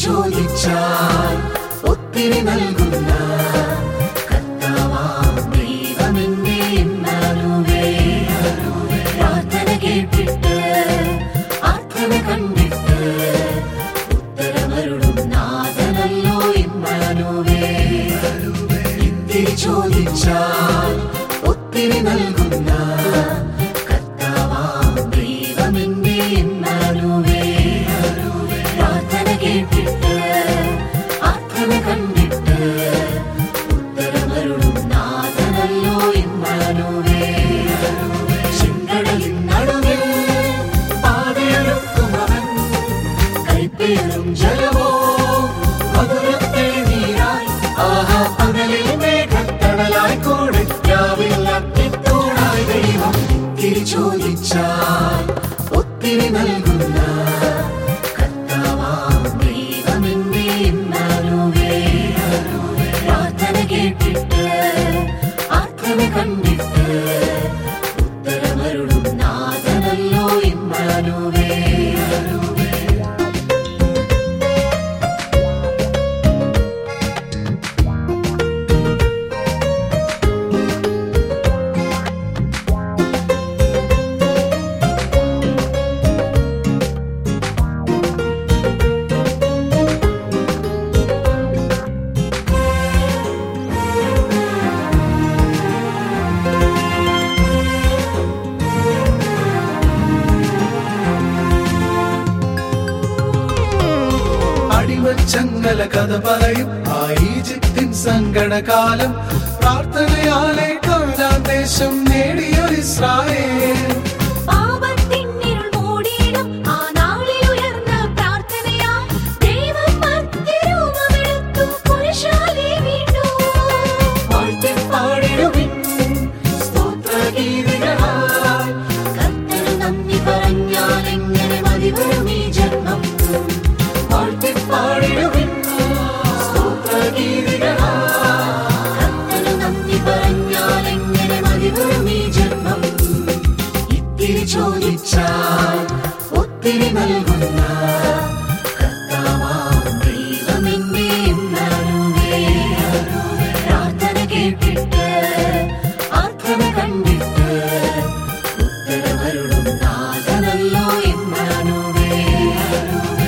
ചോദിച്ചാൽ ഒത്തിരി നൽകുന്ന കർത്താവാം ദൈവമെന്റെ ഇമ്മാനുവേൽ. പ്രാർത്ഥന കേട്ടിട്ട് ആർദ്രത കണ്ടിട്ട് ഉത്തരമരുളും നാഥനല്ലോ ഇമ്മാനുവേൽ. ഇത്തിരി ചോദിച്ചാൽ ഒത്തിരി നൽകുന്ന കർത്താവാം ദൈവമെന്റെ ഇമ്മാനുവേൽ. പ്രാർത്ഥന കേട്ടിട്ട് ആർദ്രത കണ്ടിട്ട് ഉത്തരമരുളും നാഥനല്ലോ ഇമ്മാനുവേൽ. ചെങ്കടലിൻ നടുവിൽ പാതയൊരുക്കുന്നവൻ, കൈപ്പേറും ജലമോ മധുരത്തെ നീരായി. ആഹാ, പകലിൽ മേഘത്തണലായി കൂടെ രാവിൽ അത്തിത്തൂണായി ദൈവം. ഇത്തിരി ചോദിച്ചാൽ ഒത്തിരി നൽകുന്ന കർത്താവാം ദൈവമെന്റെ ഇമ്മാനുവേൽ. പ്രാർത്ഥന കേട്ടിട്ട് ആർദ്രത കണ്ടിട്ട് ഉത്തരമരുളും നാഥനല്ലോ ഇമ്മാനുവേൽ. അടിമച്ചങ്ങല കഥ പറയും ആ ഈജിപ്തിൻ സങ്കടകാലം. പ്രാർത്ഥനയാലെ കാണാൻ ദേശം നേടിയൊരു ഇസ്രായേൽ. ഇത്തിരി ചോദിച്ചാൽ ഒത്തിരി നൽകുന്ന കർത്താവാം ദൈവമെന്റെ ഇമ്മാനുവേൽ. പ്രാർത്ഥന കേട്ടിട്ട് ആർദ്രത കണ്ടിട്ട് ഉത്തരമരുളും നാഥനല്ലോ ഇമ്മാനുവേൽ.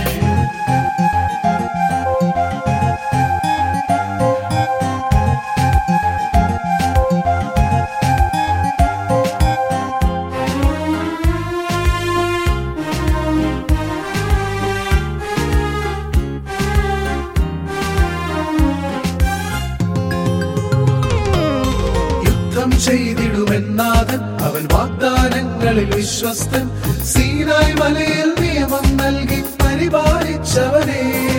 ചെയ്തിടുമെന്നാഥൻ അവൻ വാഗ്ദാനങ്ങളിൽ വിശ്വസ്തൻ. സീനായ് മലയിൽ നിയമം നൽകി പരിപാലിച്ചവനെ.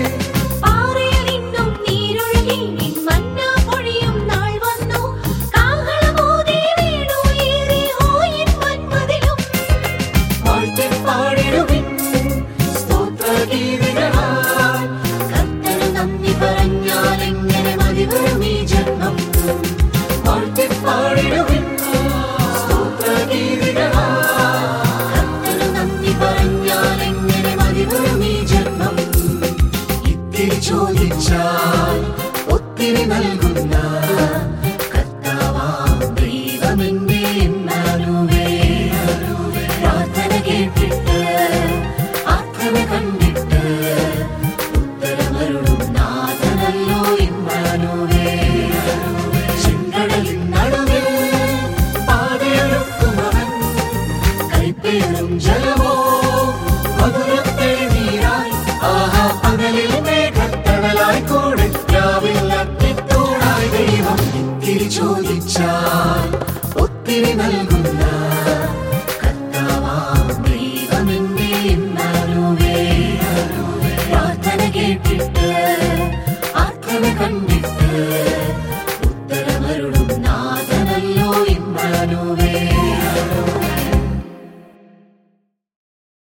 ഇത്തിരി ചോദിച്ചാൽ ഒത്തിരി നൽകുന്ന കർത്താവാം ദൈവമെന്റെ ഇമ്മാനുവേൽ. പ്രാർത്ഥന കേട്ടിട്ട് ആർദ്രത കണ്ടിട്ട് ഉത്തരമരുളും നാഥനല്ലോ ഇമ്മാനുവേൽ. ചെങ്കടലിൻ നടുവിൽ പാതയൊരുക്കുന്നവൻ, കൈപ്പേറും ജലമോ മധുരത്തെ നീരായി. ആഹാ, പകലിൽ മേഘത്തണലായി കൂടെ രാവിൽ അത്തിത്തൂണായി ദൈവം. ഇത്തിരി ചോദിച്ചാൽ ഒത്തിരി നൽകുന്ന കർത്താവാം ദൈവമെന്റെ ഇമ്മാനുവേൽ. പ്രാർത്ഥന കേട്ടിട്ട് ആർദ്രത കണ്ടിട്ട് ഉത്തരമരുളും നാഥനല്ലോ ഇമ്മാനുവേൽ.